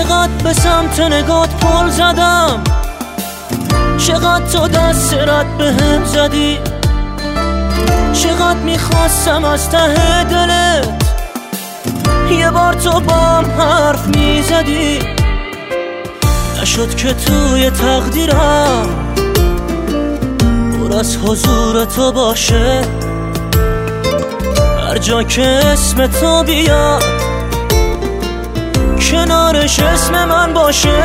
چقدر به سمت نگات پل زدم، چقدر تو دست رد به هم زدی، چقدر میخواستم از ته دلت یه بار تو با هم حرف میزدی. نشد که توی تقدیرم پر از حضور تو باشه، هر جا که اسم تو بیاد کنارش اسم من باشه.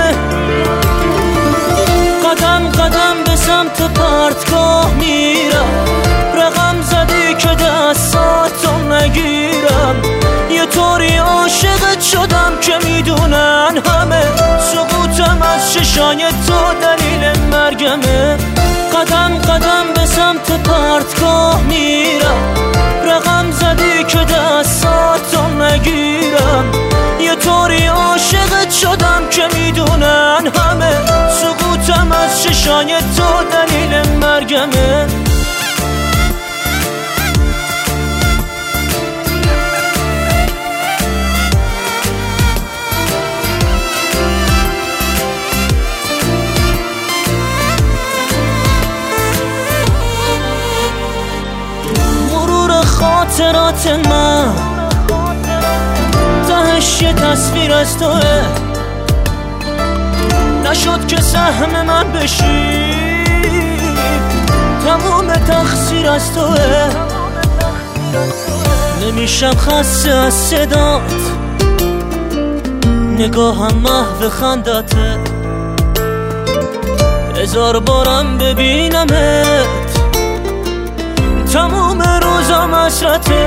قدم قدم به سمت پرتگاه میرم، رقم زدی که دستاتو نگیرم. یه طوری عاشقت شدم که میدونن همه سقوطم از چشای تو دلیل مرگمه. قدم قدم به سمت پرتگاه میرم، رقم زدی که دستاتو نگیرم. یه طوری عاشقت شدم که میدونن همه سقوطم از چشای تو دلیل مرگمه. خاطرات من تهش یه تصویر از توه، نشد که سهم من بشی، تموم تقصیر از توه. نمیشم خسته از صدات، نگاهم محو خندته، هزار بارم ببینمت تموم روزم حسرته.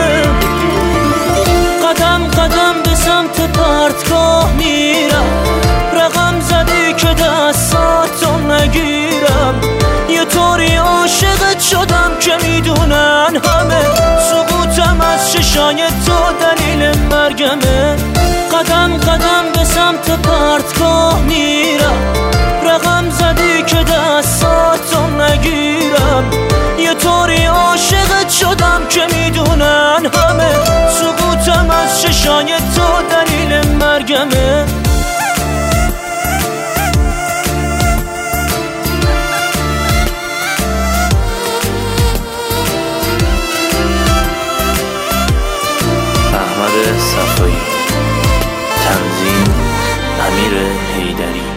قدم قدم به سمت پرتگاه میرم، رقم زدی که دستاتو نگیرم. یه طوری عاشقت شدم که میدونن همه سقوطم از چشای تو دلیل مرگمه. قدم قدم به سمت پرتگاه میرم، رقم زدی که دستاتو نگیرم. یه طوری عاشقت شدم که میدونن همه سقوطم از چشای تو دلیل مرگمه. احمد صفایی، تنظیم امیر حیدری.